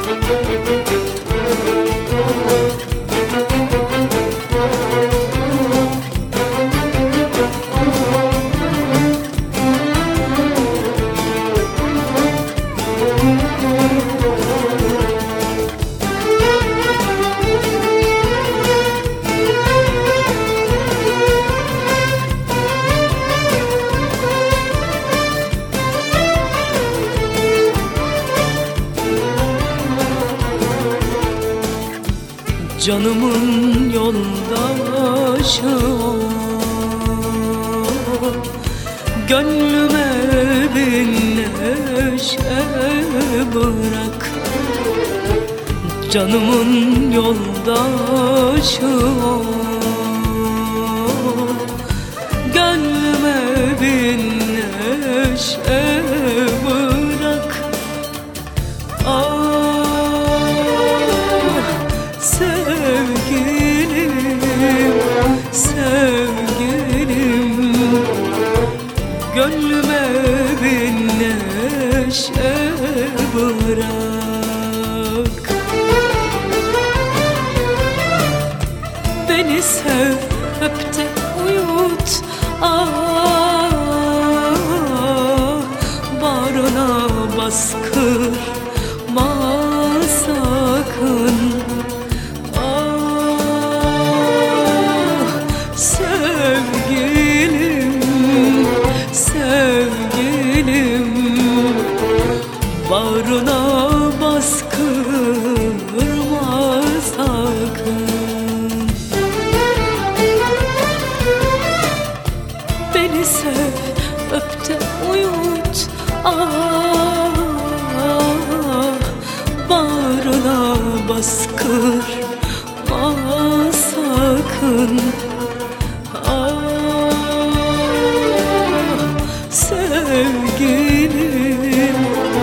Canımın yoldaşı ol, gönlüme bin neşe bırak. Canımın yoldaşı ol, gönlüme bin neşe bırak. Sevgilim, gönlüme bin neşe bırak. Beni sev, öp de uyut, bağrına bastırma sakın. Sevgilim, bağrına baskırma sakın. Beni sev, öp de uyut, bağrına baskırma sakın. Sevgilim,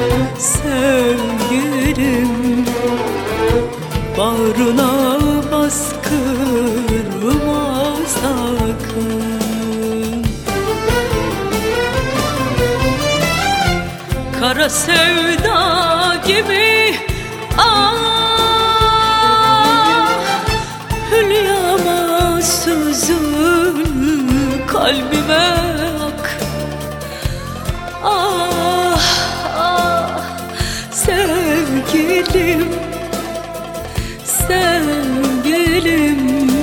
sevgilim, bağrına baskırma sakın. Kara sevda gibi hülyama süzül, kalbime ak. Sevgilim, sevgilim,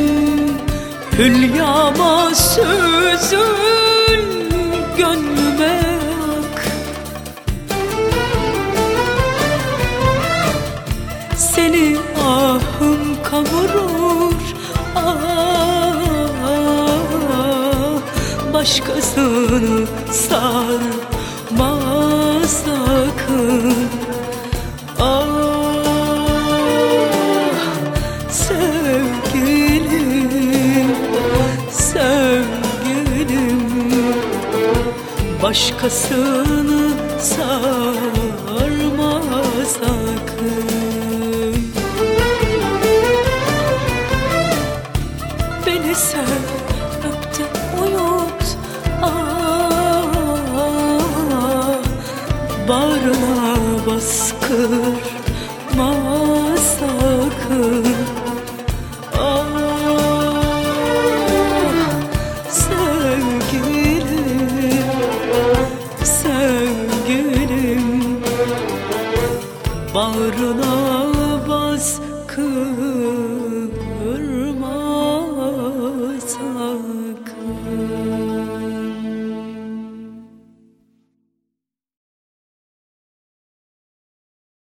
hülyama süzül, gönlüme ak. Seni ahım kavurur, başkasını sarma sakın. Sevgilim, sevgilim, başkasını sarma sakın. Beni sev, öp de uyut, bağrına baskırma sakın. Sevgilim, sevgilim, bağrına baskırma